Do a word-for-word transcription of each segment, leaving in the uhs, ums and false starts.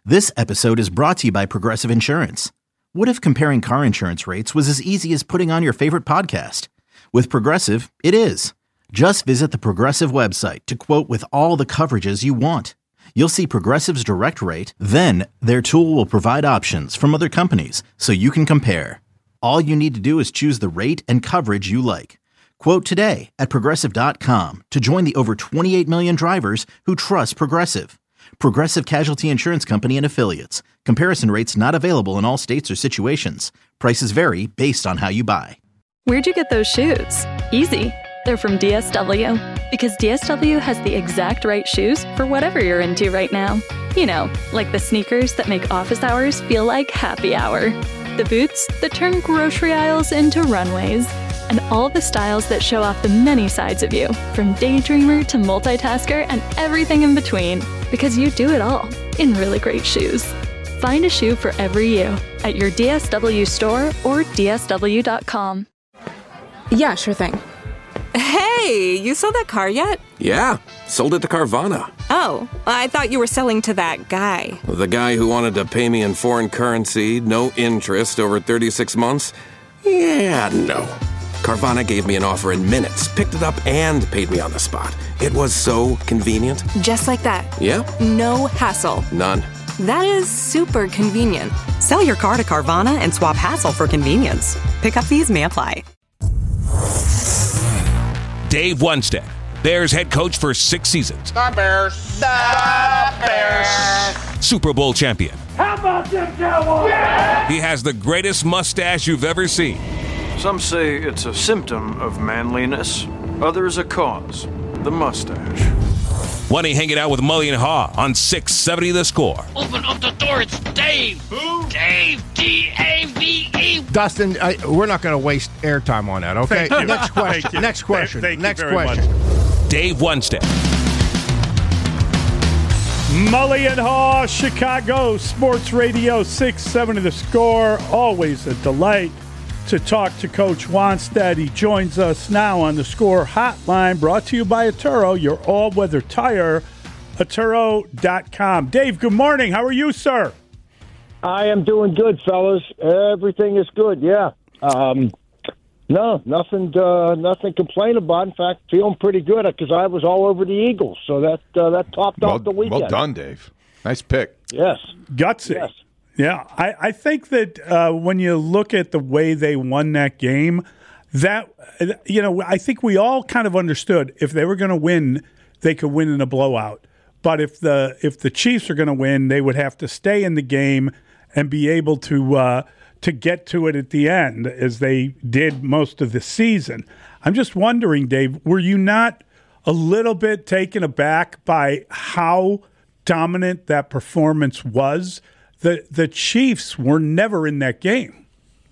This episode is brought to you by Progressive Insurance. What if comparing car insurance rates was as easy as putting on your favorite podcast? With Progressive, it is. Just visit the Progressive website to quote with all the coverages you want. You'll see Progressive's direct rate, then their tool will provide options from other companies so you can compare. All you need to do is choose the rate and coverage you like. Quote today at progressive dot com to join the over twenty-eight million drivers who trust Progressive. Progressive Casualty Insurance Company and Affiliates. Comparison rates not available in all states or situations. Prices vary based on how you buy. Where'd you get those shoes? Easy. They're from D S W. Because D S W has the exact right shoes for whatever you're into right now. You know, like the sneakers that make office hours feel like happy hour. The boots that turn grocery aisles into runways. And all the styles that show off the many sides of you, from daydreamer to multitasker and everything in between. Because you do it all in really great shoes. Find a shoe for every you at your D S W store or D S W dot com. Yeah, sure thing. Hey, you sold that car yet? Yeah, sold it to Carvana. Oh, I thought you were selling to that guy. The guy who wanted to pay me in foreign currency, no interest, over thirty-six months? Yeah, no. Carvana gave me an offer in minutes, picked it up, and paid me on the spot. It was so convenient. Just like that. Yeah? No hassle. None. That is super convenient. Sell your car to Carvana and swap hassle for convenience. Pickup fees may apply. Dave Wannstedt, Bears head coach for six seasons. The Bears. The Bears. Super Bowl champion. How about them Cowboys? Yeah! He has the greatest mustache you've ever seen. Some say it's a symptom of manliness. Others a cause. The mustache. When he hanging out with Mully and Haw on six seventy The Score. Open up the door, it's Dave. Who? Dave, D A V E. Dustin, I, we're not going to waste airtime on that, okay? Thank you. Next question. Thank you. Next question. Thank, thank Next you very question. Much. Dave Wannstedt. Mully and Haw, Chicago Sports Radio six seventy The Score. Always a delight to talk to Coach Wannstedt. He joins us now on the Score Hotline, brought to you by Atturo, your all-weather tire, Atturo dot com. Dave, good morning. How are you, sir? I am doing good, fellas. Everything is good, yeah. Um, no, nothing uh, nothing to complain about. In fact, feeling pretty good because I was all over the Eagles, so that uh, that topped well, off the weekend. Well done, Dave. Nice pick. Yes. Gutsy. Yes. Yeah, I, I think that uh, when you look at the way they won that game, that, you know, I think we all kind of understood if they were going to win, they could win in a blowout. But if the if the Chiefs are going to win, they would have to stay in the game and be able to uh, to get to it at the end, as they did most of the season. I'm just wondering, Dave, were you not a little bit taken aback by how dominant that performance was? The the Chiefs were never in that game.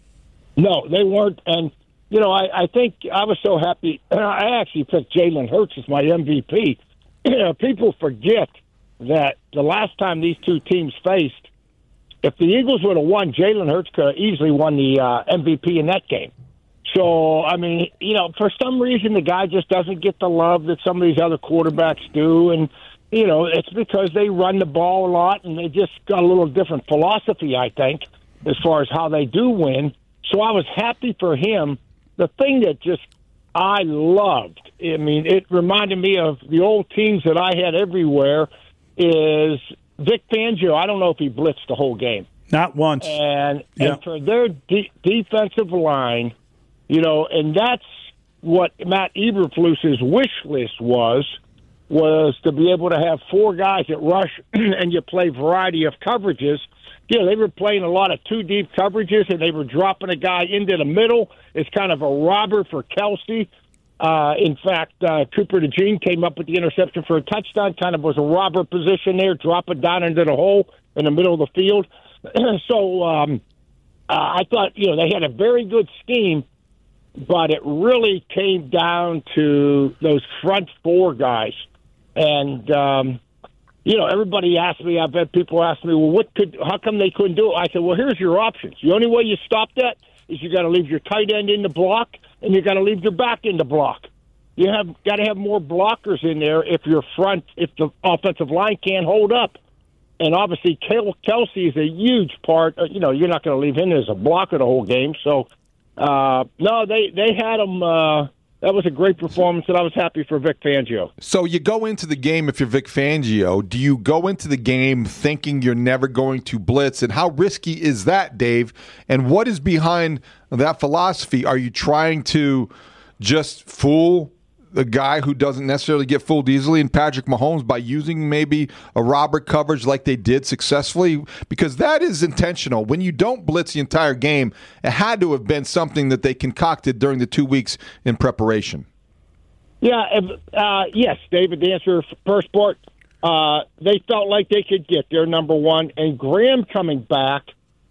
No, they weren't. And, you know, I, I think I was so happy. I actually picked Jalen Hurts as my M V P. People forget that the last time these two teams faced, if the Eagles would have won, Jalen Hurts could have easily won the uh, M V P in that game. So, I mean, you know, for some reason the guy just doesn't get the love that some of these other quarterbacks do. And, you know, it's because they run the ball a lot, and they just got a little different philosophy, I think, as far as how they do win. So I was happy for him. The thing that just I loved, I mean, it reminded me of the old teams that I had everywhere, is Vic Fangio. I don't know if he blitzed the whole game. Not once. And, yeah. and for their de- defensive line, you know, and that's what Matt Eberflus's wish list was, was to be able to have four guys that rush and you play variety of coverages. You know, they were playing a lot of two deep coverages, and they were dropping a guy into the middle. It's kind of a robber for Kelsey. Uh, in fact, uh, Cooper DeJean came up with the interception for a touchdown, kind of was a robber position there, drop it down into the hole in the middle of the field. so um, uh, I thought, you know, they had a very good scheme, but it really came down to those front four guys. And, um, you know, everybody asked me, I've had people ask me, well, what could, how come they couldn't do it? I said, well, here's your options. The only way you stop that is you got to leave your tight end in the block, and you got to leave your back in the block. You have got to have more blockers in there if your front, if the offensive line can't hold up. and obviously Kelsey is a huge part. You know, you're not going to leave him as a blocker the whole game. So, uh, no, they, they had him. Uh, that was a great performance, and I was happy for Vic Fangio. So you go into the game, if you're Vic Fangio, do you go into the game thinking you're never going to blitz? And how risky is that, Dave? And what is behind that philosophy? Are you trying to just fool the guy who doesn't necessarily get fooled easily in Patrick Mahomes by using maybe a Robert coverage like they did successfully? Because that is intentional. When you don't blitz the entire game, it had to have been something that they concocted during the two weeks in preparation. Yeah, uh, yes, David, the answer first part, uh, they felt like they could get their number one. And Graham coming back,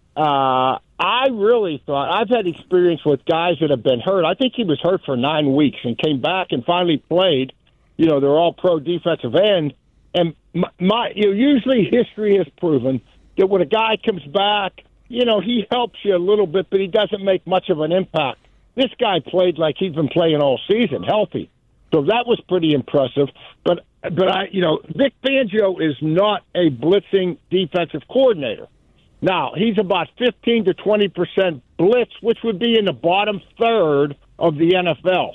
uh, I really thought, I've had experience with guys that have been hurt. I think he was hurt for nine weeks and came back and finally played. You know, they're all pro defensive end. And my, my you know, usually history has proven that when a guy comes back, you know, he helps you a little bit, but he doesn't make much of an impact. This guy played like he's been playing all season, healthy. So that was pretty impressive. But, but I, you know, Vic Fangio is not a blitzing defensive coordinator. Now, he's about fifteen to twenty percent blitz, which would be in the bottom third of the N F L.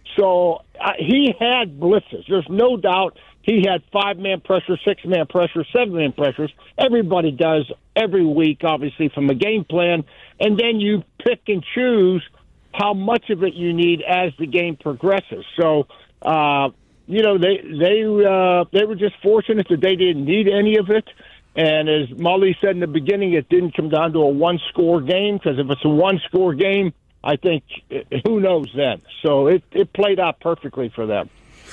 So uh, he had blitzes. There's no doubt he had five-man pressure, six-man pressure, seven-man pressures. Everybody does every week, obviously, from a game plan. And then you pick and choose how much of it you need as the game progresses. So, uh, you know, they they uh, they were just fortunate that they didn't need any of it. And as Molly said in the beginning, it didn't come down to a one-score game, because if it's a one-score game, I think who knows then. So it, it played out perfectly for them.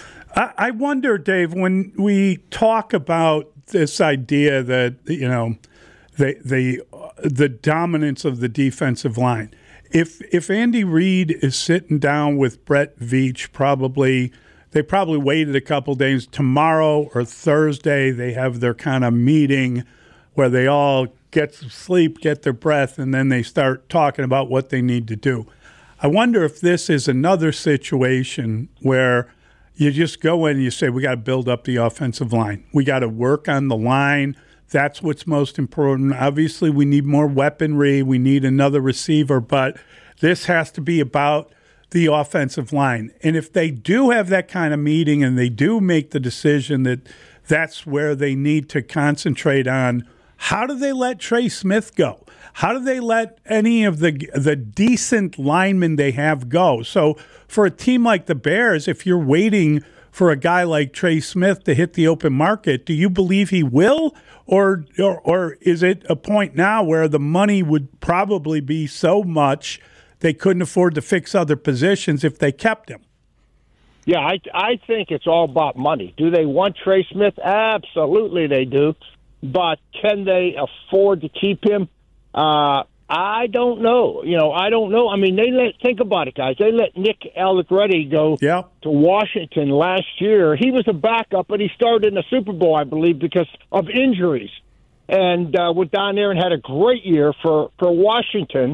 I, I wonder, Dave, when we talk about this idea that, you know, the the the dominance of the defensive line, if if Andy Reid is sitting down with Brett Veach, probably – they probably waited a couple days. Tomorrow or Thursday, they have their kind of meeting where they all get some sleep, get their breath, and then they start talking about what they need to do. I wonder if this is another situation where you just go in and you say, we got to build up the offensive line. We got to work on the line. That's what's most important. Obviously, we need more weaponry. We need another receiver, but this has to be about the offensive line. And if they do have that kind of meeting and they do make the decision that that's where they need to concentrate on, how do they let Trey Smith go? How do they let any of the the decent linemen they have go? So for a team like the Bears, if you're waiting for a guy like Trey Smith to hit the open market, do you believe he will? Or, or, or is it a point now where the money would probably be so much they couldn't afford to fix other positions if they kept him? Yeah, I, I think it's all about money. Do they want Trey Smith? Absolutely they do. But can they afford to keep him? Uh, I don't know. You know, I don't know. I mean, they let think about it, guys. They let Nick Allegretti go yeah. to Washington last year. He was a backup, but he started in the Super Bowl, I believe, because of injuries. And uh, went down there and had a great year for, for Washington.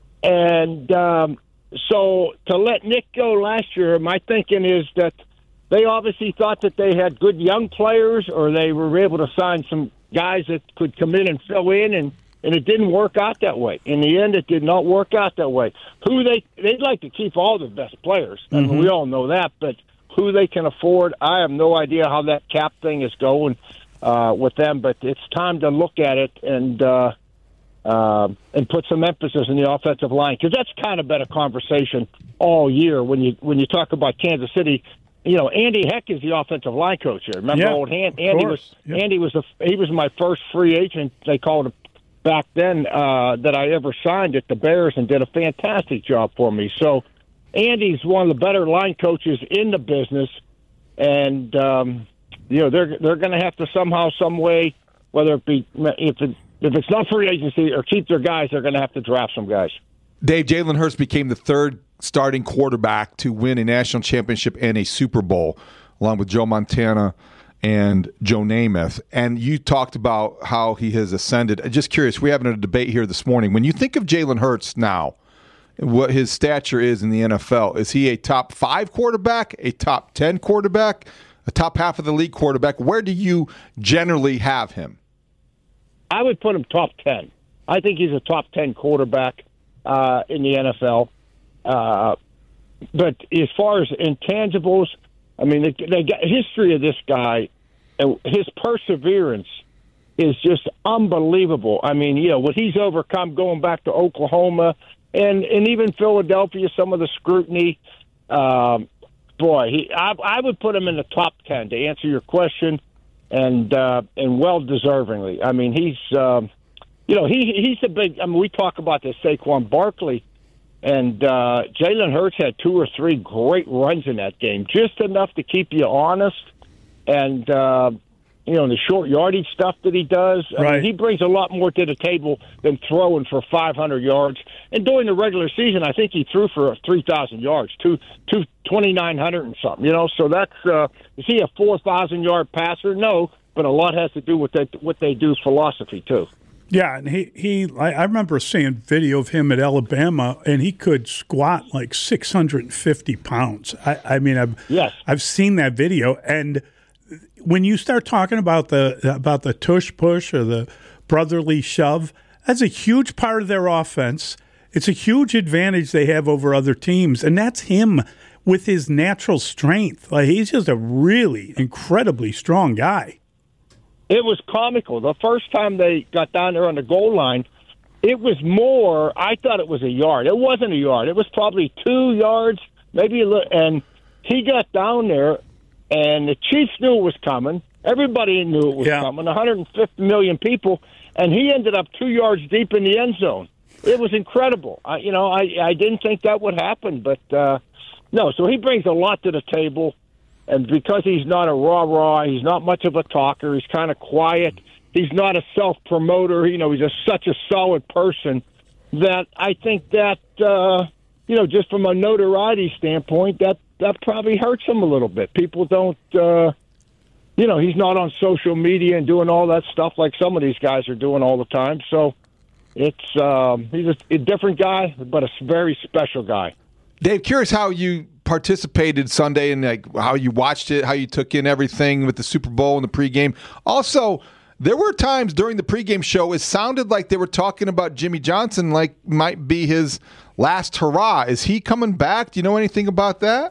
And um, so to let Nick go last year, my thinking is that they obviously thought that they had good young players, or they were able to sign some guys that could come in and fill in, and, and it didn't work out that way. In the end, it did not work out that way. Who they they'd like to keep all the best players. I mean, mm-hmm. we all know that, but who they can afford, I have no idea how that cap thing is going uh, with them. But it's time to look at it and. Uh, Uh, and put some emphasis in the offensive line, because that's kind of been a conversation all year when you when you talk about Kansas City. You know, Andy Heck is the offensive line coach here. Remember, yeah, old Han- Andy was yeah. Andy was a, he was my first free agent. They called it back then uh, that I ever signed at the Bears, and did a fantastic job for me. So Andy's one of the better line coaches in the business, and um, you know they're they're going to have to somehow, some way, whether it be if it. If it's not free agency or keep their guys, they're going to have to draft some guys. Dave, Jalen Hurts became the third starting quarterback to win a national championship and a Super Bowl, along with Joe Montana and Joe Namath. And you talked about how he has ascended. Just curious, we're having a debate here this morning. When you think of Jalen Hurts now, what his stature is in the N F L, is he a top five quarterback, a top ten quarterback, a top half of the league quarterback? Where do you generally have him? I would put him top ten. I think he's a top ten quarterback uh, in the N F L. Uh, but as far as intangibles, I mean, the, the history of this guy, and his perseverance is just unbelievable. I mean, you know, what he's overcome going back to Oklahoma and, and even Philadelphia, some of the scrutiny. Um, boy, he, I, I would put him in the top ten to answer your question, and uh, and well deservingly. I mean, he's um, you know he he's a big. I mean, we talk about this Saquon Barkley, and uh, Jalen Hurts had two or three great runs in that game, just enough to keep you honest, and. Uh, You know, the short yardage stuff that he does. I right. mean, he brings a lot more to the table than throwing for five hundred yards. And during the regular season, I think he threw for three thousand yards, two, two, twenty-nine hundred and something, you know. So that's, uh, is he a four thousand yard passer? No, but a lot has to do with that, what they do philosophy, too. Yeah, and he, he I, I remember seeing video of him at Alabama, and he could squat like six hundred fifty pounds. I, I mean, I've, yes. I've seen that video, and when you start talking about the about the tush push or the brotherly shove, that's a huge part of their offense. It's a huge advantage they have over other teams, and that's him with his natural strength. Like, he's just a really incredibly strong guy. It was comical. The first time they got down there on the goal line, it was more, I thought it was a yard. It wasn't a yard. It was probably two yards, maybe a little, and he got down there, and the Chiefs knew it was coming. Everybody knew it was yeah. coming, one hundred fifty million people, and he ended up two yards deep in the end zone. It was incredible. I, you know, I, I didn't think that would happen, but uh, no, so he brings a lot to the table, and because he's not a rah-rah, he's not much of a talker, he's kind of quiet, he's not a self-promoter, you know, he's just such a solid person that I think that, uh, you know, just from a notoriety standpoint, that that probably hurts him a little bit. People don't, uh, you know, he's not on social media and doing all that stuff like some of these guys are doing all the time. So it's um, he's a, a different guy, but a very special guy. Dave, curious how you participated Sunday and like how you watched it, how you took in everything with the Super Bowl and the pregame. Also, there were times during the pregame show it sounded like they were talking about Jimmy Johnson like might be his last hurrah. Is he coming back? Do you know anything about that?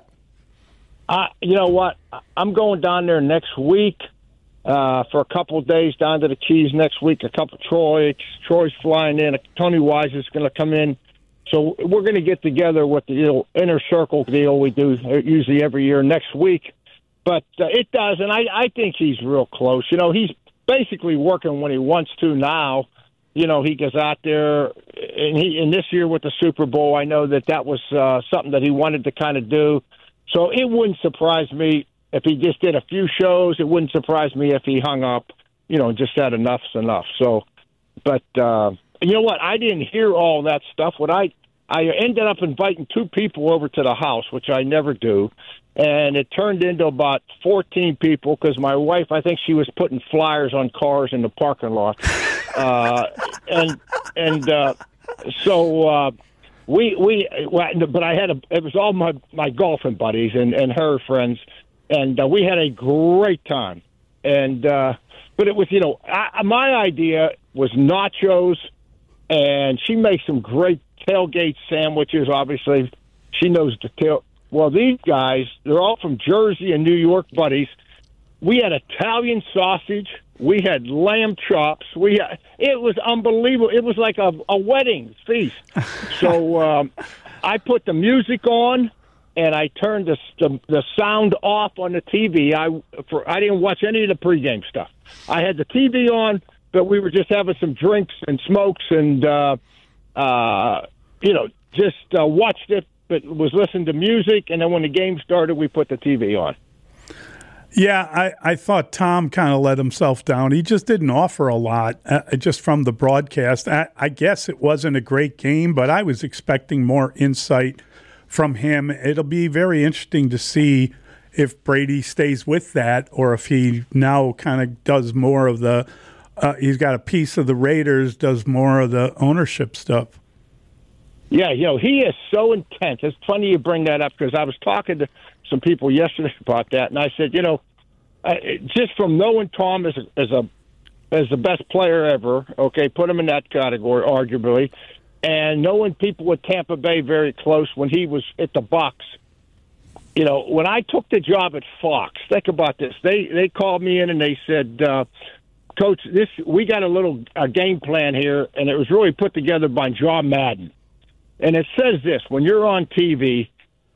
Uh, you know what? I'm going down there next week uh, for a couple of days down to the Keys next week. A couple of Troy. Troy's flying in. Tony Wise is going to come in. So we're going to get together with the you know, inner circle deal we do usually every year next week. But uh, it does, and I, I think he's real close. You know, he's basically working when he wants to now. You know, he goes out there, and, he, and this year with the Super Bowl, I know that that was uh, something that he wanted to kind of do. So it wouldn't surprise me if he just did a few shows. It wouldn't surprise me if he hung up, you know, and just said enough's enough. So, but uh, you know what? I didn't hear all that stuff. What I I ended up inviting two people over to the house, which I never do, and it turned into about fourteen people because my wife, I think she was putting flyers on cars in the parking lot, uh, and and uh, so. Uh, We we but I had a it was all my my golfing buddies and, and her friends, and uh, we had a great time. And uh, but it was you know I, my idea was nachos, and she makes some great tailgate sandwiches. Obviously, she knows the tail. Well, these guys, they're all from Jersey and New York buddies. We had Italian sausage. We had lamb chops. We had, it was unbelievable. It was like a, a wedding feast. So um, I put the music on, and I turned the, the the sound off on the T V. I for I didn't watch any of the pregame stuff. I had the T V on, but we were just having some drinks and smokes, and uh, uh, you know, just uh, watched it. But was listening to music, and then when the game started, we put the T V on. Yeah, I, I thought Tom kind of let himself down. He just didn't offer a lot uh, just from the broadcast. I, I guess it wasn't a great game, but I was expecting more insight from him. It'll be very interesting to see if Brady stays with that or if he now kind of does more of the uh, – he's got a piece of the Raiders, does more of the ownership stuff. Yeah, you know, he is so intense. It's funny you bring that up because I was talking to some people yesterday about that, and I said, you know, uh, just from knowing Tom as a, as a as the best player ever. Okay, put him in that category, arguably. And knowing people with Tampa Bay very close when he was at the Bucs. You know, when I took the job at Fox, think about this. They they called me in and they said, uh, Coach, this we got a little a game plan here, and it was really put together by John Madden. And it says this, when you're on T V,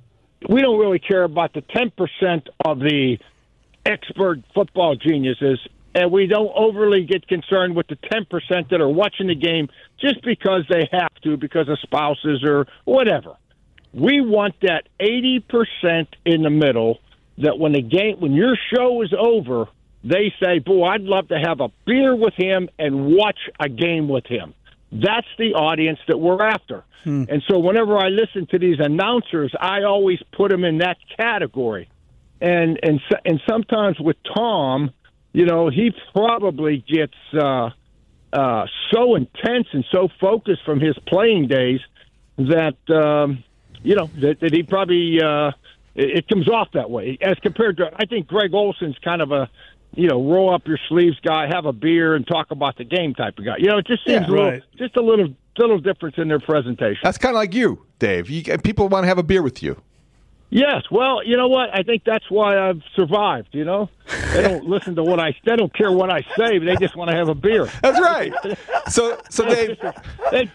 we don't really care about the ten percent of the expert football geniuses, and we don't overly get concerned with the ten percent that are watching the game just because they have to, because of spouses or whatever. We want that eighty percent in the middle that when the game, when your show is over, they say, boy, I'd love to have a beer with him and watch a game with him. That's the audience that we're after. Hmm. And so whenever I listen to these announcers, I always put them in that category. And and and sometimes with Tom, you know, he probably gets uh, uh, so intense and so focused from his playing days that, um, you know, that, that he probably uh, it, it comes off that way. As compared to, I think Greg Olson's kind of a, you know, roll up your sleeves guy, have a beer, and talk about the game type of guy. You know, it just seems yeah, a little, right. just a little little difference in their presentation. That's kind of like you, Dave. You, people want to have a beer with you. Yes, well, you know what? I think that's why I've survived. You know, they don't listen to what I. They don't care what I say. They just want to have a beer. That's right. So, so Dave, they,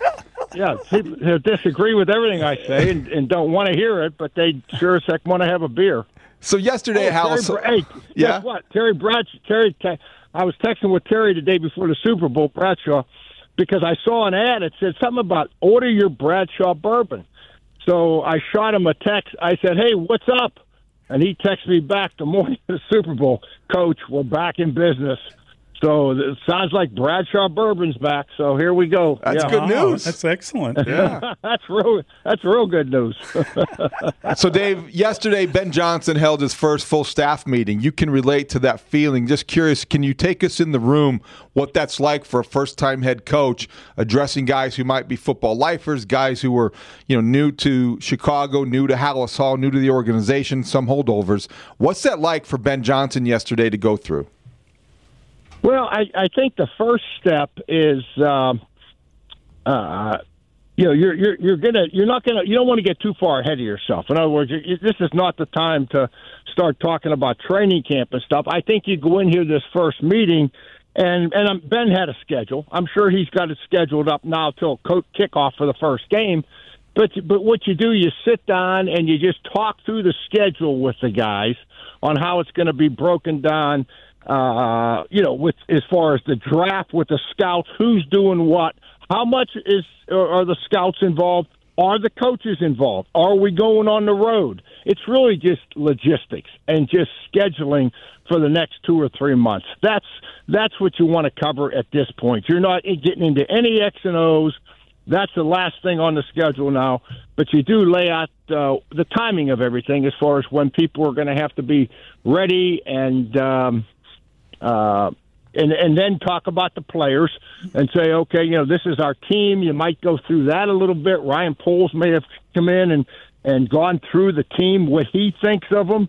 yeah, people disagree with everything I say and, and don't want to hear it, but they sure as heck want to have a beer. So yesterday, oh, how? Terry, hey, yeah. Guess what? Terry Bradshaw. Terry, I was texting with Terry the day before the Super Bowl, Bradshaw, because I saw an ad. It said something about order your Bradshaw bourbon. So I shot him a text. I said, hey, what's up? And he texted me back the morning of the Super Bowl. Coach, we're back in business. So it sounds like Bradshaw Bourbon's back. So here we go. That's yeah. good wow, news. That's excellent. Yeah. that's real. That's real good news. So, Dave, yesterday Ben Johnson held his first full staff meeting. You can relate to that feeling. Just curious, can you take us in the room what that's like for a first-time head coach addressing guys who might be football lifers, guys who were, you know, new to Chicago, new to Halas Hall, new to the organization, some holdovers. What's that like for Ben Johnson yesterday to go through? Well, I, I think the first step is, um, uh, you know, you're you're you're gonna you're not gonna you don't want to get too far ahead of yourself. In other words, you, this is not the time to start talking about training camp and stuff. I think you go in here this first meeting, and and um, Ben had a schedule. I'm sure he's got it scheduled up now till co- kickoff for the first game. But but what you do, you sit down and you just talk through the schedule with the guys on how it's going to be broken down. Uh, you know, with as far as the draft with the scouts, who's doing what, how much is are the scouts involved? Are the coaches involved? Are we going on the road? It's really just logistics and just scheduling for the next two or three months. That's that's what you want to cover at this point. You're not getting into any X and O's. That's the last thing on the schedule now. But you do lay out uh, the timing of everything as far as when people are going to have to be ready and. Um, Uh, and and then talk about the players and say, okay, you know, this is our team. You might go through that a little bit. Ryan Poles may have come in and, and gone through the team, what he thinks of them.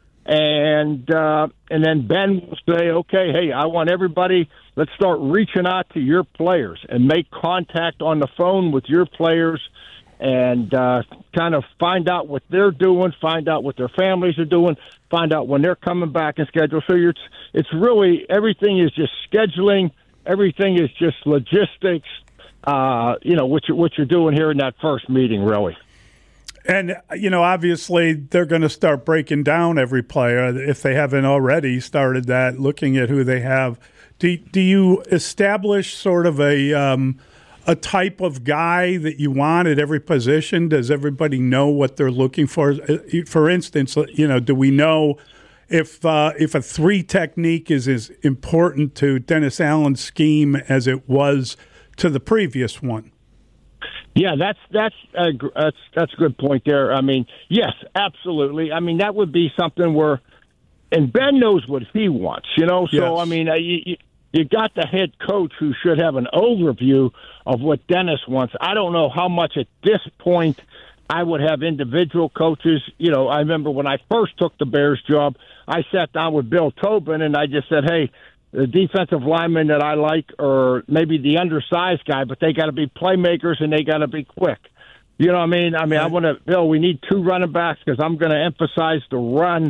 And uh, and then Ben will say, okay, hey, I want everybody, let's start reaching out to your players and make contact on the phone with your players and uh, kind of find out what they're doing, find out what their families are doing, find out when they're coming back and schedule. So you're, it's really, everything is just scheduling. Everything is just logistics, uh, you know, what you're, what you're doing here in that first meeting, really. And, you know, obviously they're going to start breaking down every player if they haven't already started that, looking at who they have. Do, do you establish sort of a um, – a type of guy that you want at every position? Does everybody know what they're looking for? For instance, you know, do we know if uh, if a three technique is as important to Dennis Allen's scheme as it was to the previous one? Yeah, that's that's a, that's that's a good point there. I mean, yes, absolutely. I mean, that would be something where, and Ben knows what he wants, you know. So yes. I mean, uh, you, you, you got the head coach who should have an overview of what Dennis wants. I don't know how much at this point I would have individual coaches. You know, I remember when I first took the Bears job, I sat down with Bill Tobin and I just said, hey, the defensive linemen that I like are maybe the undersized guy, but they got to be playmakers and they got to be quick. You know what I mean? I mean, I want to, Bill, we need two running backs because I'm going to emphasize the run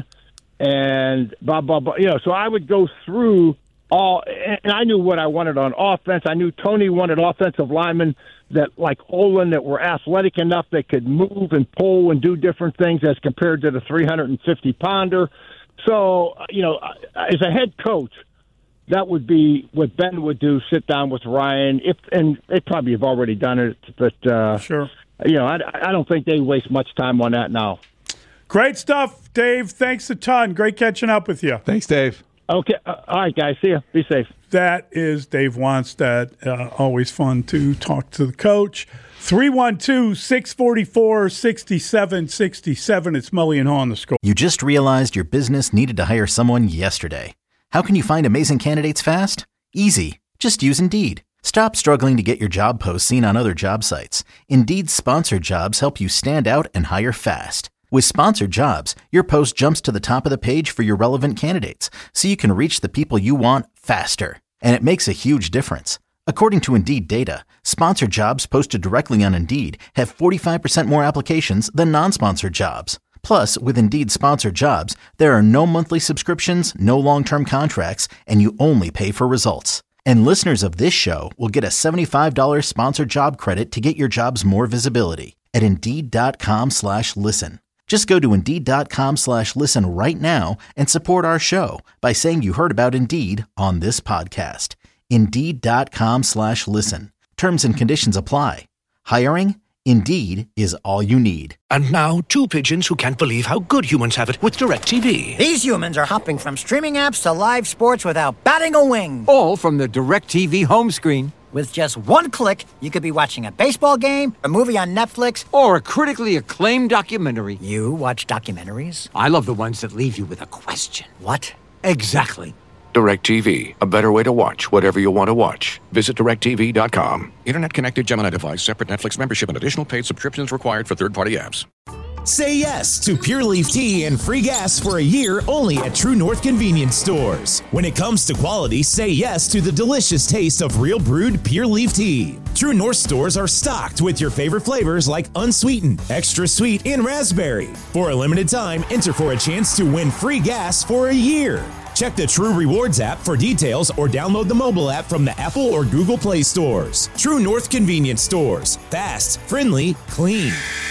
and blah, blah, blah. You know, so I would go through all, and I knew what I wanted on offense. I knew Tony wanted offensive linemen that, like Olin, that were athletic enough that could move and pull and do different things as compared to the three hundred fifty pounder. So, you know, as a head coach, that would be what Ben would do, sit down with Ryan. If and they probably have already done it, but uh, sure. You know, I, I don't think they waste much time on that now. Great stuff, Dave. Thanks a ton. Great catching up with you. Thanks, Dave. Okay. Uh, all right, guys. See you. Be safe. That is Dave Wannstedt. Uh, always fun to talk to the coach. three one two, six four four, six seven six seven. It's Mully and Haw on the Score. You just realized your business needed to hire someone yesterday. How can you find amazing candidates fast? Easy. Just use Indeed. Stop struggling to get your job posts seen on other job sites. Indeed's sponsored jobs help you stand out and hire fast. With sponsored jobs, your post jumps to the top of the page for your relevant candidates, so you can reach the people you want faster. And it makes a huge difference. According to Indeed data, sponsored jobs posted directly on Indeed have forty-five percent more applications than non-sponsored jobs. Plus, with Indeed sponsored jobs, there are no monthly subscriptions, no long-term contracts, and you only pay for results. And listeners of this show will get a seventy-five dollars sponsored job credit to get your jobs more visibility at Indeed.com slash listen. Just go to Indeed.com slash listen right now and support our show by saying you heard about Indeed on this podcast. Indeed.com slash listen. Terms and conditions apply. Hiring? Indeed is all you need. And now, two pigeons who can't believe how good humans have it with DirecTV. These humans are hopping from streaming apps to live sports without batting a wing. All from the DirecTV home screen. With just one click, you could be watching a baseball game, a movie on Netflix, or a critically acclaimed documentary. You watch documentaries? I love the ones that leave you with a question. What? Exactly. DirecTV, a better way to watch whatever you want to watch. Visit direct T V dot com. Internet-connected Gemini device, separate Netflix membership, and additional paid subscriptions required for third-party apps. Say yes to Pure Leaf Tea and free gas for a year only at True North Convenience Stores. When it comes to quality, say yes to the delicious taste of real brewed Pure Leaf Tea. True North stores are stocked with your favorite flavors like unsweetened, extra sweet, and raspberry. For a limited time, enter for a chance to win free gas for a year. Check the True Rewards app for details or download the mobile app from the Apple or Google Play stores. True North Convenience Stores. Fast, friendly, clean.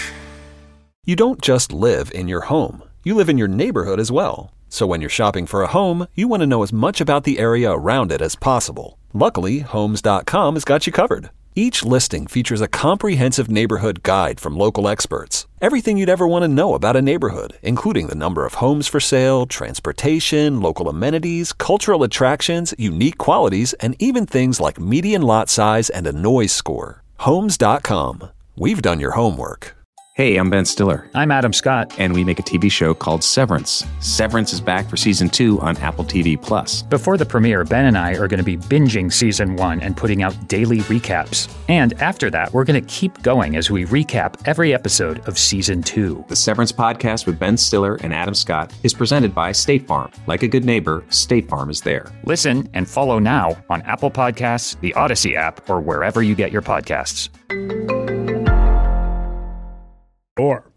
You don't just live in your home. You live in your neighborhood as well. So when you're shopping for a home, you want to know as much about the area around it as possible. Luckily, Homes dot com has got you covered. Each listing features a comprehensive neighborhood guide from local experts. Everything you'd ever want to know about a neighborhood, including the number of homes for sale, transportation, local amenities, cultural attractions, unique qualities, and even things like median lot size and a noise score. Homes dot com. We've done your homework. Hey, I'm Ben Stiller. I'm Adam Scott. And we make a T V show called Severance. Severance is back for season two on Apple T V Plus. Before the premiere, Ben and I are going to be binging season one and putting out daily recaps. And after that, we're going to keep going as we recap every episode of season two. The Severance podcast with Ben Stiller and Adam Scott is presented by State Farm. Like a good neighbor, State Farm is there. Listen and follow now on Apple Podcasts, the Odyssey app, or wherever you get your podcasts. Or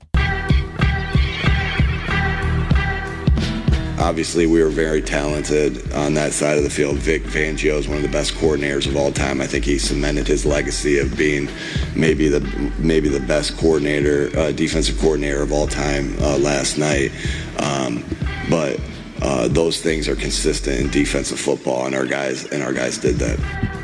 obviously, we were very talented on that side of the field. Vic Fangio is one of the best coordinators of all time. I think he cemented his legacy of being maybe the maybe the best coordinator, uh, defensive coordinator of all time uh, last night. Um, but uh, those things are consistent in defensive football, and our guys and our guys did that.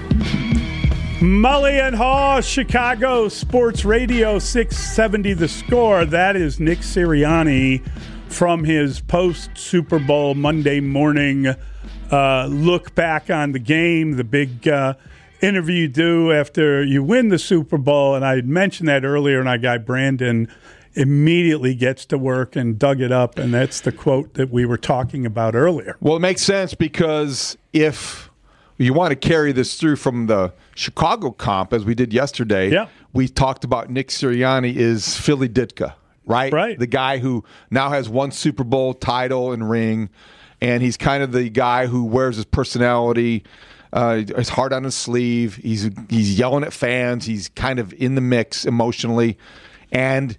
Mully and Haw, Chicago Sports Radio, six seventy The Score. That is Nick Sirianni from his post-Super Bowl Monday morning uh, look back on the game, the big uh, interview you do after you win the Super Bowl. And I had mentioned that earlier, and our guy Brandon immediately gets to work and dug it up, and that's the quote that we were talking about earlier. Well, it makes sense because if you want to carry this through from the Chicago comp, as we did yesterday, yeah. we talked about Nick Sirianni is Philly Ditka, right? Right. The guy who now has one Super Bowl title and ring, and he's kind of the guy who wears his personality, uh, his heart on his sleeve. He's he's yelling at fans. He's kind of in the mix emotionally, and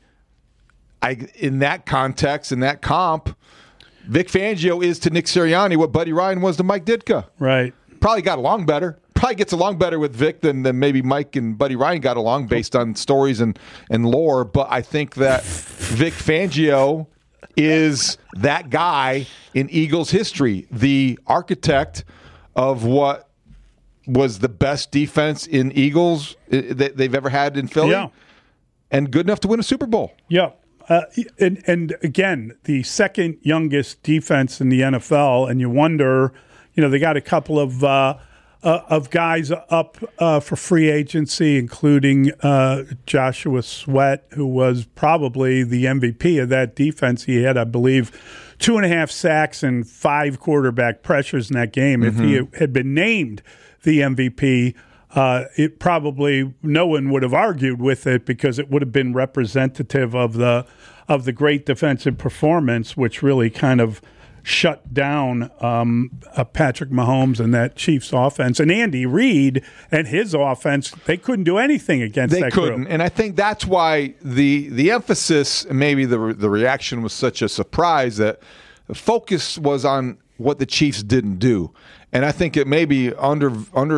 I in that context, in that comp, Vic Fangio is to Nick Sirianni what Buddy Ryan was to Mike Ditka. Right. Probably got along better. Probably gets along better with Vic than, than maybe Mike and Buddy Ryan got along based on stories and, and lore. But I think that Vic Fangio is that guy in Eagles history, the architect of what was the best defense in Eagles that they've ever had in Philly, yeah. and good enough to win a Super Bowl. Yeah. Uh, and, and again, the second youngest defense in the N F L, and you wonder, you know, they got a couple of uh, uh, of guys up uh, for free agency, including uh, Joshua Sweat, who was probably the M V P of that defense. He had, I believe, two and a half sacks and five quarterback pressures in that game. Mm-hmm. If he had been named the M V P, uh, it probably no one would have argued with it because it would have been representative of the of the great defensive performance, which really kind of shut down um, uh, Patrick Mahomes and that Chiefs offense. And Andy Reid and his offense, they couldn't do anything against they that couldn't. group. And I think that's why the the emphasis, and maybe the the reaction was such a surprise, that the focus was on what the Chiefs didn't do. And I think it maybe under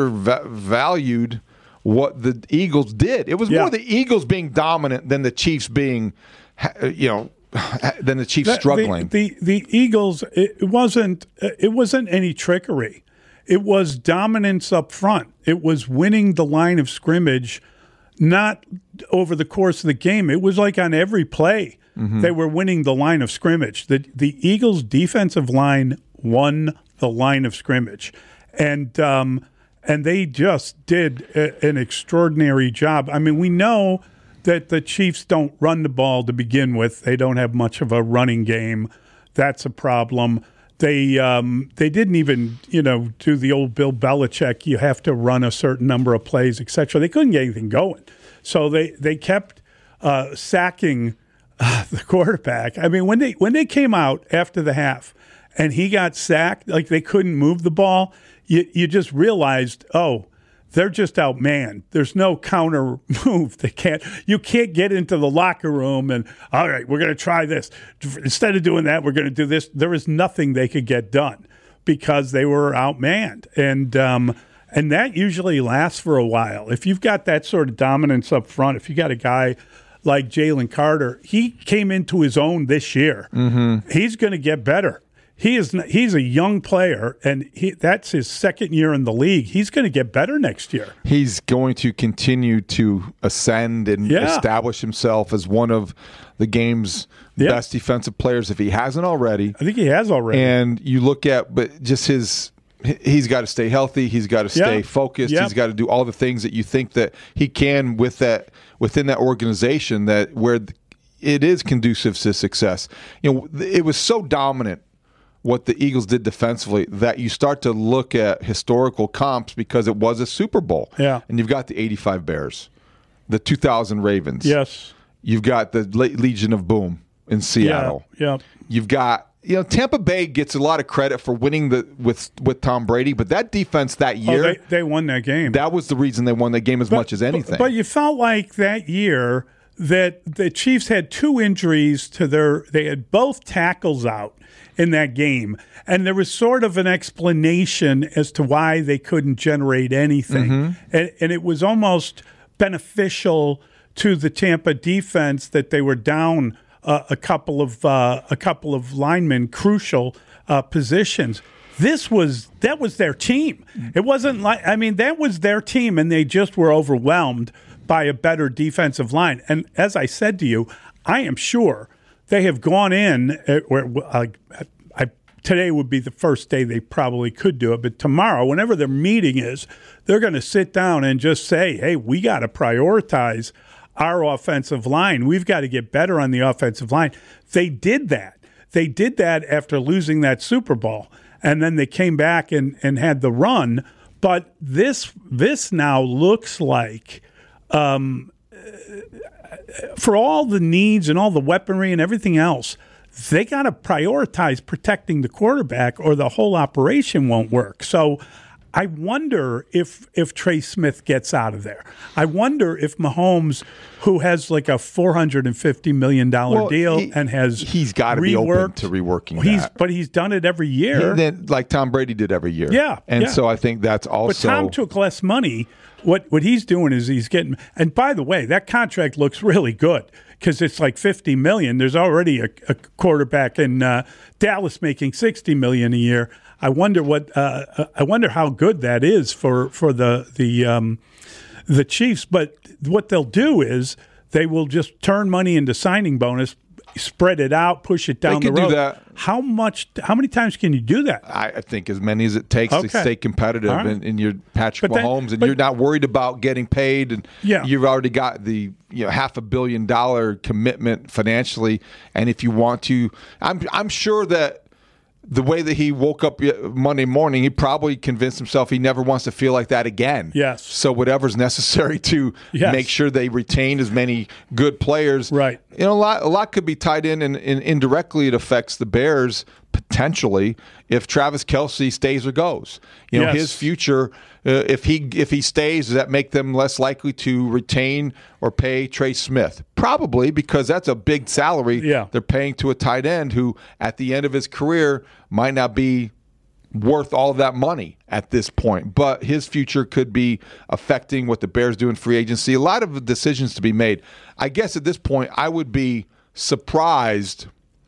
undervalued what the Eagles did. It was Yeah. more the Eagles being dominant than the Chiefs being, you know, than the Chiefs The- struggling. The, the the Eagles, it wasn't it wasn't any trickery. It was dominance up front. It was winning the line of scrimmage, not over the course of the game. It was like on every play Mhm. they were winning the line of scrimmage. The the Eagles' defensive line won the line of scrimmage, and um, and they just did a, an extraordinary job. I mean, we know that the Chiefs don't run the ball to begin with. They don't have much of a running game. That's a problem. They um, they didn't even, you know, do the old Bill Belichick, you have to run a certain number of plays, et cetera. They couldn't get anything going. So they, they kept uh, sacking uh, the quarterback. I mean, when they when they came out after the half and he got sacked, like they couldn't move the ball, you, you just realized, oh, they're just outmanned. There's no counter move. They can't. You can't get into the locker room and, all right, we're going to try this. Instead of doing that, we're going to do this. There was nothing they could get done because they were outmanned, and um, and that usually lasts for a while. If you've got that sort of dominance up front, if you got a guy like Jalen Carter, he came into his own this year. Mm-hmm. He's going to get better. He is. He's a young player, and he, that's his second year in the league. He's going to get better next year. He's going to continue to ascend and Yeah. establish himself as one of the game's Yeah. best defensive players if he hasn't already. I think he has already. And you look at, but just his, he's got to stay healthy. He's got to stay Yeah. focused. Yep. He's got to do all the things that you think that he can with that within that organization that where it is conducive to success. You know, it was so dominant what the Eagles did defensively that you start to look at historical comps because it was a Super Bowl. Yeah. And you've got the eighty-five Bears, the two thousand Ravens. Yes. You've got the Le- Legion of Boom in Seattle. Yeah. yeah. You've got, you know, Tampa Bay gets a lot of credit for winning the with with Tom Brady, but that defense that year, Oh, they, they won that game. that was the reason they won that game as much as anything. But, but you felt like that year that the Chiefs had two injuries to their – they had both tackles out in that game, and there was sort of an explanation as to why they couldn't generate anything. Mhm. And, and it was almost beneficial to the Tampa defense that they were down uh, a couple of uh, a couple of linemen, crucial uh, positions. This was that was their team. It wasn't like I mean that was their team, and they just were overwhelmed by a better defensive line. And as I said to you, I am sure they have gone in. Uh, where uh, I, today would be the first day they probably could do it, but tomorrow, whenever their meeting is, they're going to sit down and just say, "Hey, we got to prioritize our offensive line. We've got to get better on the offensive line." They did that. They did that after losing that Super Bowl. And then they came back and, and had the run. But this this now looks like, um, for all the needs and all the weaponry and everything else, they got to prioritize protecting the quarterback or the whole operation won't work. So I wonder if if Trey Smith gets out of there. I wonder if Mahomes, who has like a four hundred fifty million dollars Well, deal he- and has he's got to be open to reworking he's, that. But he's done it every year. And then, like Tom Brady did every year. Yeah, And yeah. so I think that's But also. Tom took less money. What what he's doing is he's getting. And by the way, that contract looks really good because it's like fifty million. There's already a, a quarterback in uh, Dallas making sixty million a year. I wonder what. Uh, I wonder how good that is for for the the um, the Chiefs. But what they'll do is they will just turn money into signing bonus, spread it out, push it down They the can road. do that. How much? How many times can you do that? I, I think as many as it takes to Okay. stay competitive, All right. and, and you're Patrick But then- Mahomes, and but- you're not worried about getting paid, and Yeah. you've already got the you know half a billion dollar commitment financially, and if you want to, I'm I'm sure that. The way that he woke up Monday morning, he probably convinced himself he never wants to feel like that again. Yes. So whatever's necessary to Yes. make sure they retain as many good players. Right. You know, a lot, a lot could be tied in, and, and indirectly it affects the Bears potentially if Travis Kelce stays or goes. You know, Yes. his future. Uh, if he if he stays, does that make them less likely to retain or pay Trey Smith? Probably, because that's a big salary Yeah. they're paying to a tight end who, at the end of his career, might not be worth all of that money at this point. But his future could be affecting what the Bears do in free agency. A lot of decisions to be made. I guess at this point, I would be surprised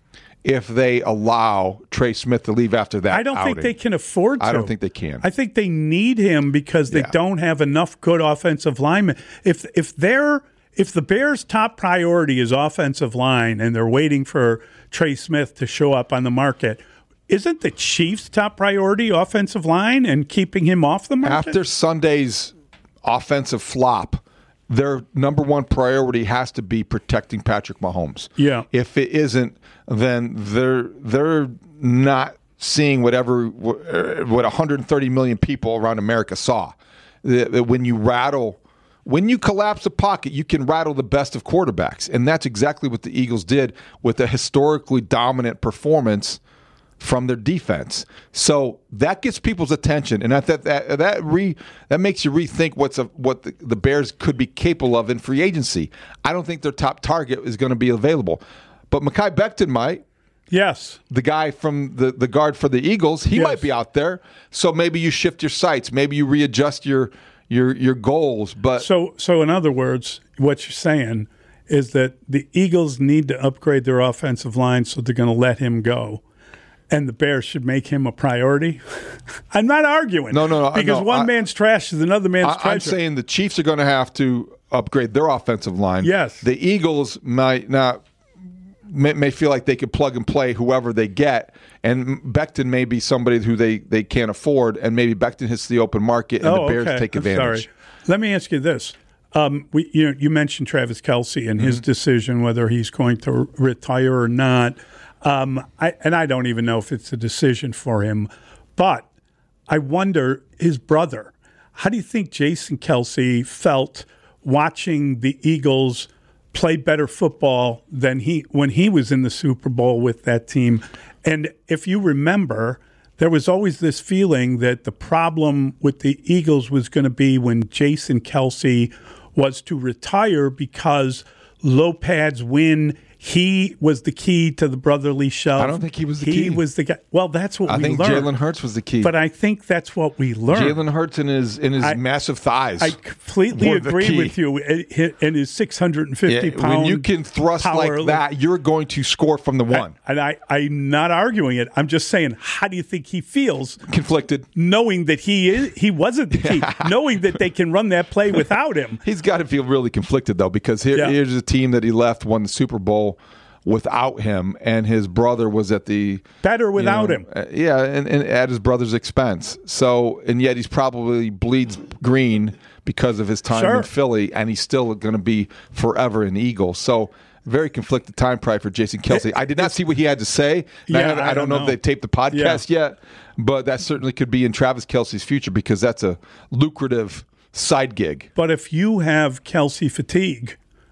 if they allow Trey Smith to leave after that. I don't think outing. they can afford to. I don't think they can. I think they need him because they Yeah. don't have enough good offensive linemen. If if they're if the Bears' top priority is offensive line and they're waiting for Trey Smith to show up on the market, isn't the Chiefs' top priority offensive line and keeping him off the market? After Sunday's offensive flop, their number one priority has to be protecting Patrick Mahomes. Yeah. If it isn't, then they're they're not seeing whatever what one hundred thirty million people around America saw. That that when you rattle, when you collapse the pocket, you can rattle the best of quarterbacks, and that's exactly what the Eagles did with a historically dominant performance from their defense. So that gets people's attention, and that that that, that re that makes you rethink what's a, what the, the Bears could be capable of in free agency. I don't think their top target is going to be available, but Mekhi Becton might. Yes, the guy from the, the guard for the Eagles, he Yes. might be out there. So maybe you shift your sights, maybe you readjust your your your goals. But So so in other words, what you're saying is that the Eagles need to upgrade their offensive line, so they're going to let him go. And the Bears should make him a priority. I'm not arguing. No, no, no. Because no, one I, man's trash is another man's I, treasure. I'm saying the Chiefs are going to have to upgrade their offensive line. Yes. The Eagles might not may, may feel like they could plug and play whoever they get, and Becton may be somebody who they, they can't afford, and maybe Becton hits the open market and oh, the Bears okay. take I'm advantage. sorry. Let me ask you this. Um, we, you know, you mentioned Travis Kelce and his Mm-hmm. decision whether he's going to retire or not. Um, I, and I don't even know if it's a decision for him. But I wonder, his brother, how do you think Jason Kelce felt watching the Eagles play better football than he when he was in the Super Bowl with that team? And if you remember, there was always this feeling that the problem with the Eagles was going to be when Jason Kelce was to retire because low pads win. He was the key to the brotherly shove. I don't think he was the he key. was the guy. Well, that's what I we think learned. Jalen Hurts was the key. But I think that's what we learned. Jalen Hurts in his in his I- massive thighs. I completely were the agree key. with you. And his six hundred fifty Yeah, pound when you can thrust power, like that, you're going to score from the one. And I, I'm not arguing it. I'm just saying, how do you think he feels? Conflicted, knowing that he is he wasn't the key, knowing that they can run that play without him. He's got to feel really conflicted though, because here, Yeah. here's a team that he left won the Super Bowl without him, and his brother was at the better without you know, him. uh, yeah, and, and at his brother's expense. So, and yet he's probably bleeds green because of his time Sure. in Philly, and he's still going to be forever an Eagle. So. Very conflicted time probably for Jason Kelce. I did not see what he had to say. Yeah, I, haven't- I I don't don't know, know. if they taped the podcast yet, but that certainly could be in Travis Kelce's future because that's a lucrative side gig. But if you have Kelsey fatigue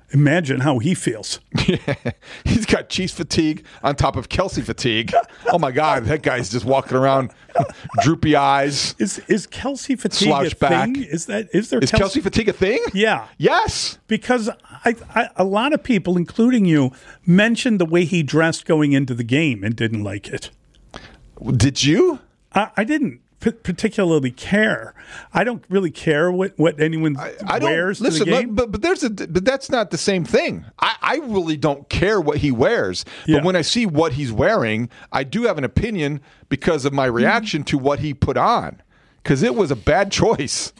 Imagine how he feels. Yeah. He's got Chiefs fatigue on top of Kelsey fatigue. Oh, my God. That guy's just walking around, droopy eyes. Is is Kelsey fatigue slouch a back. thing? Is that is there Is Kelsey, Kelsey fatigue a thing? Yeah. Yes. Because I, I, a lot of people, including you, mentioned the way he dressed going into the game and didn't like it. Did you? I, I didn't p- particularly care. I don't really care what, what anyone I, I wears don't, listen, to the game. But, but there's a but that's not the same thing. I, I really don't care what he wears. But Yeah. when I see what he's wearing, I do have an opinion because of my reaction to what he put on. Because it was a bad choice.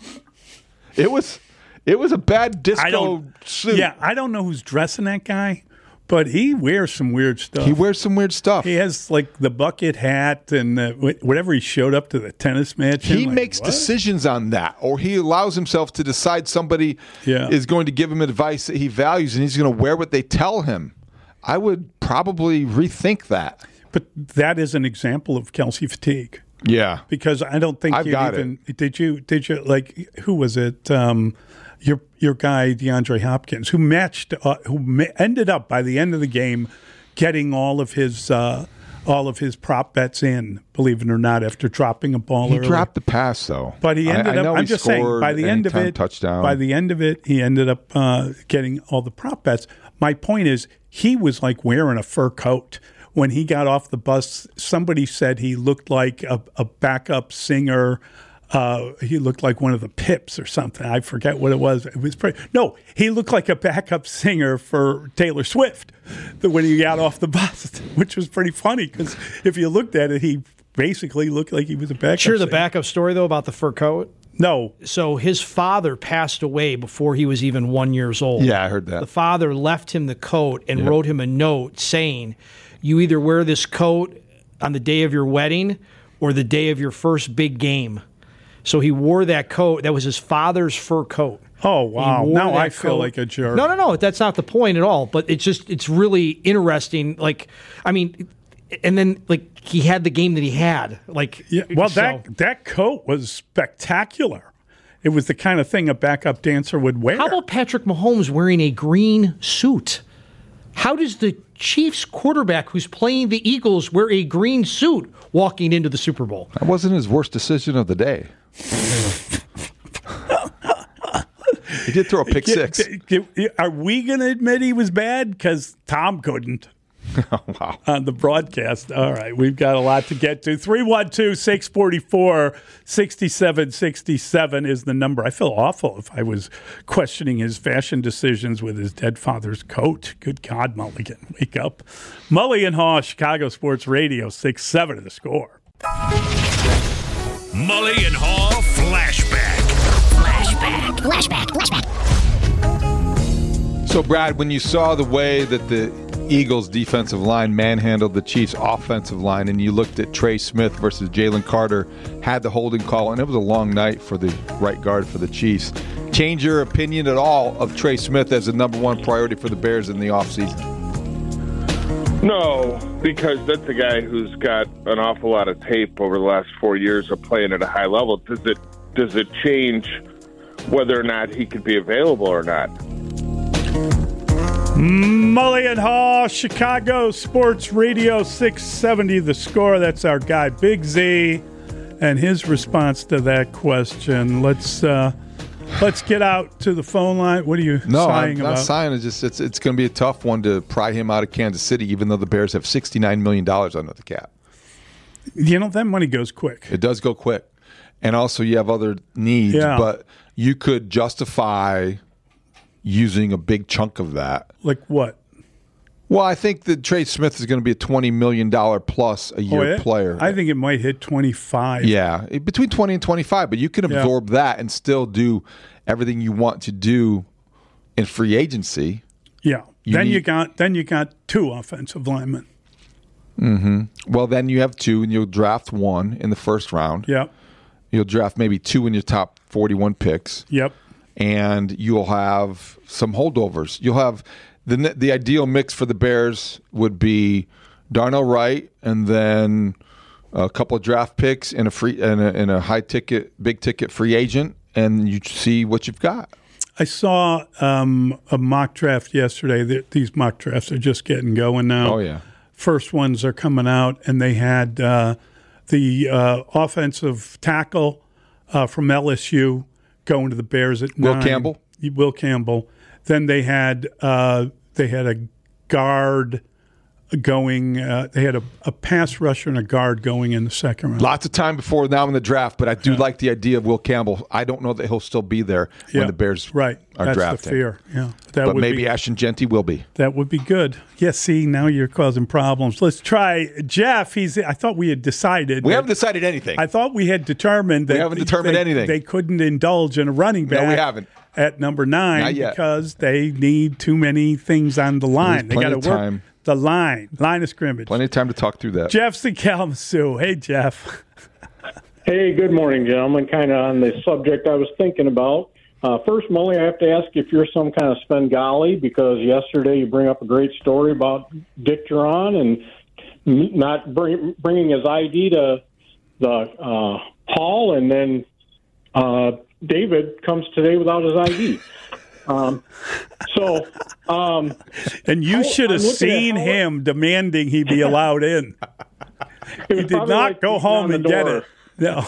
It was it was a bad I disco don't, suit. Yeah, I don't know who's dressing that guy, but he wears some weird stuff. He wears some weird stuff. He has like the bucket hat and the, wh- whatever he showed up to the tennis match. in, He like, makes what? decisions on that, or he allows himself to decide somebody Yeah. is going to give him advice that he values, and he's going to wear what they tell him. I would probably rethink that. But that is an example of Kelsey fatigue. Yeah, Because I don't think I've you got even did you did you like who was it um, your your guy DeAndre Hopkins who matched uh, who ma- ended up by the end of the game getting all of his uh, all of his prop bets in, believe it or not, after dropping a ball he early. dropped the pass though. But he ended I, I up. know I'm he just saying. scored By the end of anytime it, touchdown. by the end of it, he ended up uh, getting all the prop bets. My point is, he was like wearing a fur coat when he got off the bus. Somebody said he looked like a, a backup singer. Uh, he looked like one of the Pips or something. I forget what it was. It was pretty. No, he looked like a backup singer for Taylor Swift when he got off the bus, which was pretty funny because if you looked at it, he basically looked like he was a backup. Sure, the singer. backup story though about the fur coat. No. So his father passed away before he was even one years old. Yeah, I heard that. The father left him the coat and Yep. wrote him a note saying, "You either wear this coat on the day of your wedding or the day of your first big game." So he wore that coat. That was his father's fur coat. Oh, wow. He wore Now that I feel coat. like a jerk. No, no, no. That's not the point at all. But it's just, it's really interesting. Like, I mean, and then, like, he had the game that he had. Like, Yeah, well, so- that that coat was spectacular. It was the kind of thing a backup dancer would wear. How about Patrick Mahomes wearing a green suit? How does the Chiefs quarterback who's playing the Eagles wear a green suit walking into the Super Bowl? That wasn't his worst decision of the day. He did throw a pick six. Are we going to admit he was bad? Because Tom couldn't. Oh, wow. On the broadcast. All right, we've got a lot to get to. three one two, six four four, six seven six seven is the number. I feel awful if I was questioning his fashion decisions with his dead father's coat. Good God, Mulligan, wake up. Mully and Haw, Chicago Sports Radio, six seven of the Score. Mully and Haw flashback. Flashback. Flashback. Flashback. So, Brad, when you saw the way that the Eagles defensive line manhandled the Chiefs offensive line, and you looked at Trey Smith versus Jalen Carter, had the holding call, and it was a long night for the right guard for the Chiefs. Change your opinion at all of Trey Smith as the number one priority for the Bears in the offseason? No, because that's a guy who's got an awful lot of tape over the last four years of playing at a high level. Does it does it change whether or not he could be available or not? Mully and Haw, Chicago Sports Radio, six seventy the Score. That's our guy, Big Z, and his response to that question. Let's uh, let's get out to the phone line. What are you No, sighing I'm not about? sighing. It's just it's it's going to be a tough one to pry him out of Kansas City, even though the Bears have sixty-nine million dollars under the cap. You know, that money goes quick. It does go quick. And also you have other needs, Yeah. but you could justify using a big chunk of that. Like what? Well, I think that Trey Smith is going to be a twenty million dollars plus a year Oh, yeah? player. I think it might hit twenty-five. Yeah, between twenty and twenty-five, but you can Yeah. absorb that and still do everything you want to do in free agency. Yeah. You then you need- got then you got two offensive linemen. Mm-hmm. Well, then you have two, and you'll draft one in the first round. Yep. You'll draft maybe two in your top forty-one picks. Yep. And you'll have some holdovers. You'll have the the ideal mix for the Bears would be Darnell Wright, and then a couple of draft picks and a free and a, and a high ticket, big ticket free agent, and you see what you've got. I saw um, a mock draft yesterday. Th- These mock drafts are just getting going now. Oh, yeah. First ones are coming out, and they had uh, the uh, offensive tackle uh, from L S U going to the Bears at Will nine. Campbell? Will Campbell. Then they had uh, they had a guard going. Uh, they had a, a pass rusher and a guard going in the second round. Lots of time before now in the draft, but I do yeah. like the idea of Will Campbell. I don't know that he'll still be there yeah. when the Bears right. are That's drafting. The fear. Yeah, that but would maybe be, Ashton Genty will be. That would be good. Yeah. See, now you're causing problems. Let's try Jeff. He's. I thought we had decided. We haven't decided anything. I thought we had determined that we haven't determined they, anything. They couldn't indulge in a running back. No, we haven't. At number nine Not yet. Because they need too many things on the line. There's they got to work time. the line, line of scrimmage. Plenty of time to talk through that. Jeff's in Kalamazoo. Hey, Jeff. Hey, good morning, gentlemen. Kind of on the subject I was thinking about. Uh, first, Mully, I have to ask if you're some kind of Svengali, because yesterday you bring up a great story about Dick Duran and not bring, bringing his I D to the uh, hall, and then uh, David comes today without his I D. Um, so, um, and you should have seen how, him demanding he be allowed in. He did not like go home and get it. No.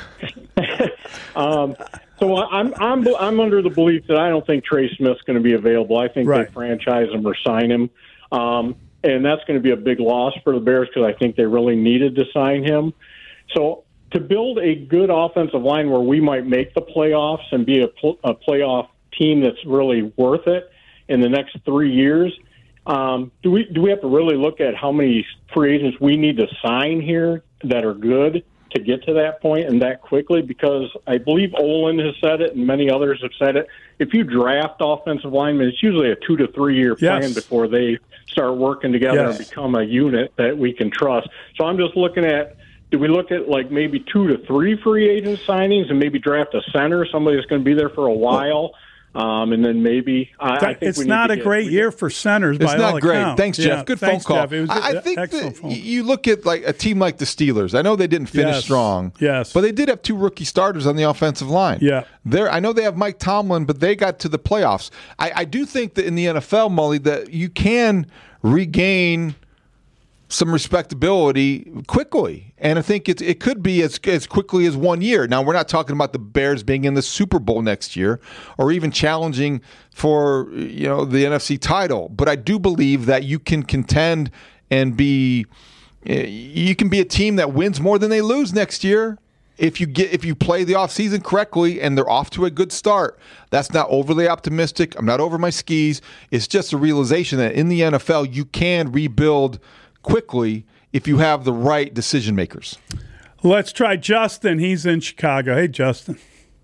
um, so I'm I'm I'm under the belief that I don't think Trey Smith's going to be available. I think right. they franchise him or sign him, um, and that's going to be a big loss for the Bears because I think they really needed to sign him. So to build a good offensive line where we might make the playoffs and be a, pl- a playoff team that's really worth it in the next three years, um, do we do we have to really look at how many free agents we need to sign here that are good to get to that point and that quickly? Because I believe Olin has said it and many others have said it. If you draft offensive linemen, it's usually a two to three year plan yes. before they start working together yes. and become a unit that we can trust. So I'm just looking at, do we look at like maybe two to three free agent signings and maybe draft a center, somebody that's going to be there for a while? Um, and then maybe I, that, I think it's we not need a to get, great year for centers. It's by not all great. accounts. Thanks, Jeff. Yeah, Good thanks, phone call. Jeff. It was I, I a, think excellent that phone. you look at like a team like the Steelers. I know they didn't finish yes. strong. Yes, but they did have two rookie starters on the offensive line. Yeah, there. I know they have Mike Tomlin, but they got to the playoffs. I, I do think that in the N F L, Mully, that you can regain some respectability quickly, and I think it's it could be as as quickly as one year. Now, we're not talking about the Bears being in the Super Bowl next year, or even challenging for you know the N F C title. But I do believe that you can contend and be you can be a team that wins more than they lose next year if you get if you play the offseason correctly and they're off to a good start. That's not overly optimistic. I'm not over my skis. It's just a realization that in the N F L you can rebuild quickly if you have the right decision makers. Let's try Justin. He's in Chicago. Hey, Justin.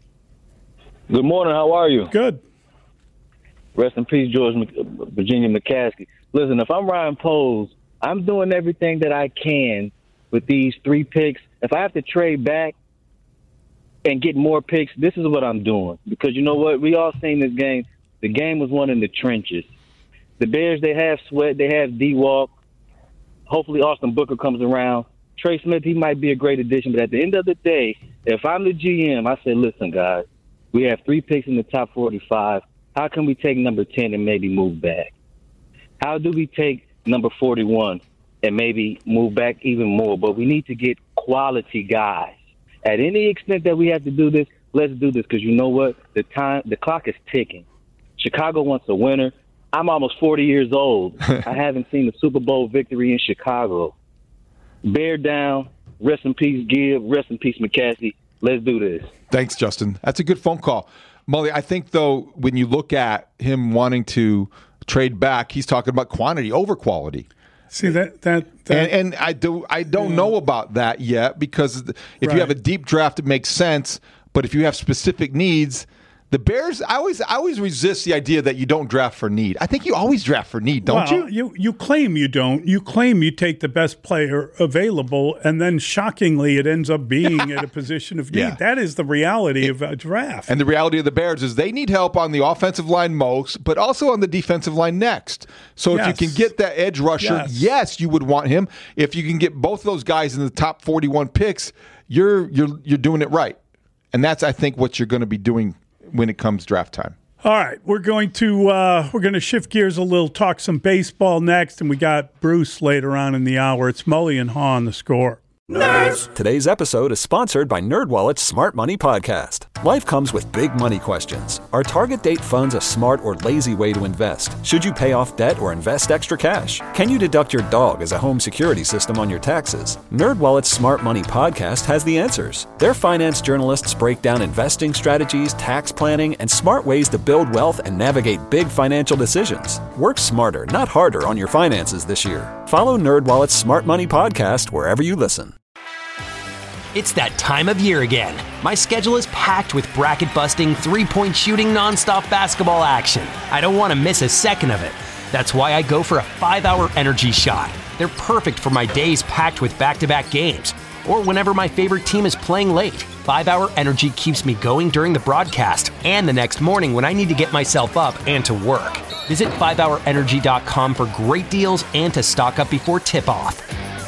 Good morning. How are you? Good. Rest in peace, George Virginia McCaskey. Listen, if I'm Ryan Poles, I'm doing everything that I can with these three picks. If I have to trade back and get more picks, this is what I'm doing. Because you know what? We all seen this game. The game was won in the trenches. The Bears, they have Sweat. They have D-Walk. Hopefully Austin Booker comes around. Trey Smith, he might be a great addition. But at the end of the day, if I'm the G M, I say, listen, guys, we have three picks in the top forty-five. How can we take number ten and maybe move back? How do we take number forty-one and maybe move back even more? But we need to get quality guys. At any extent that we have to do this, let's do this, because you know what? The time, the clock is ticking. Chicago wants a winner. I'm almost forty years old. I haven't seen the Super Bowl victory in Chicago. Bear down. Rest in peace, Gibb. Rest in peace, McCaskey. Let's do this. Thanks, Justin. That's a good phone call. Mully, I think, though, when you look at him wanting to trade back, he's talking about quantity over quality. See, that that, that and, and I do I don't yeah. know about that yet, because if right. you have a deep draft, it makes sense. But if you have specific needs, the Bears, I always I always resist the idea that you don't draft for need. I think you always draft for need, don't well, you? you? You claim you don't. You claim you take the best player available, and then shockingly it ends up being at a position of need. Yeah. That is the reality it, of a draft. And the reality of the Bears is they need help on the offensive line most, but also on the defensive line next. So yes. if you can get that edge rusher, yes. yes, you would want him. If you can get both those guys in the top forty-one picks, you're you're you're doing it right. And that's, I think, what you're going to be doing when it comes draft time. All right, we're going to uh, we're going to shift gears a little, talk some baseball next, and we got Bruce later on in the hour. It's Mully and Haw on The Score. Nerds. Today's episode is sponsored by NerdWallet's Smart Money Podcast. Life comes with big money questions. Are target date funds a smart or lazy way to invest? Should you pay off debt or invest extra cash? Can you deduct your dog as a home security system on your taxes? NerdWallet's Smart Money Podcast has the answers. Their finance journalists break down investing strategies, tax planning, and smart ways to build wealth and navigate big financial decisions. Work smarter, not harder on your finances this year. Follow NerdWallet's Smart Money Podcast wherever you listen. It's that time of year again. My schedule is packed with bracket-busting, three-point shooting, nonstop basketball action. I don't want to miss a second of it. That's why I go for a five-hour energy shot. They're perfect for my days packed with back-to-back games, or whenever my favorite team is playing late. five-hour energy keeps me going during the broadcast and the next morning when I need to get myself up and to work. Visit five hour energy dot com for great deals and to stock up before tip-off.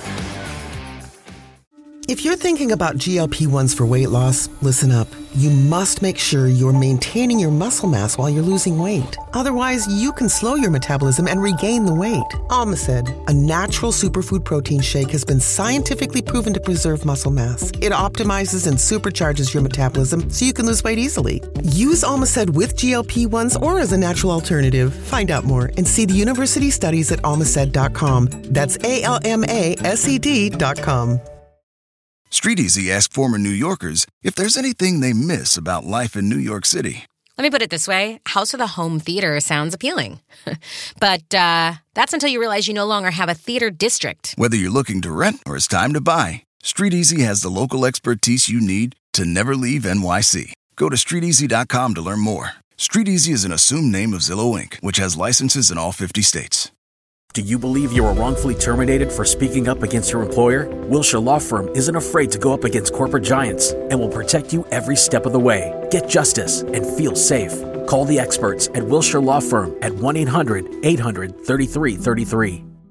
If you're thinking about G L P ones for weight loss, listen up. You must make sure you're maintaining your muscle mass while you're losing weight. Otherwise, you can slow your metabolism and regain the weight. Almacid, a natural superfood protein shake, has been scientifically proven to preserve muscle mass. It optimizes and supercharges your metabolism so you can lose weight easily. Use Almacid with G L P ones or as a natural alternative. Find out more and see the university studies at almacid dot com. That's A L M A S E D dot com. StreetEasy asked former New Yorkers if there's anything they miss about life in New York City. Let me put it this way. House with a home theater sounds appealing. But uh, that's until you realize you no longer have a theater district. Whether you're looking to rent or it's time to buy, StreetEasy has the local expertise you need to never leave N Y C. Go to street easy dot com to learn more. StreetEasy is an assumed name of Zillow Incorporated, which has licenses in all fifty states. Do you believe you were wrongfully terminated for speaking up against your employer? Wilshire Law Firm isn't afraid to go up against corporate giants and will protect you every step of the way. Get justice and feel safe. Call the experts at Wilshire Law Firm at one eight hundred eight hundred thirty-three thirty-three.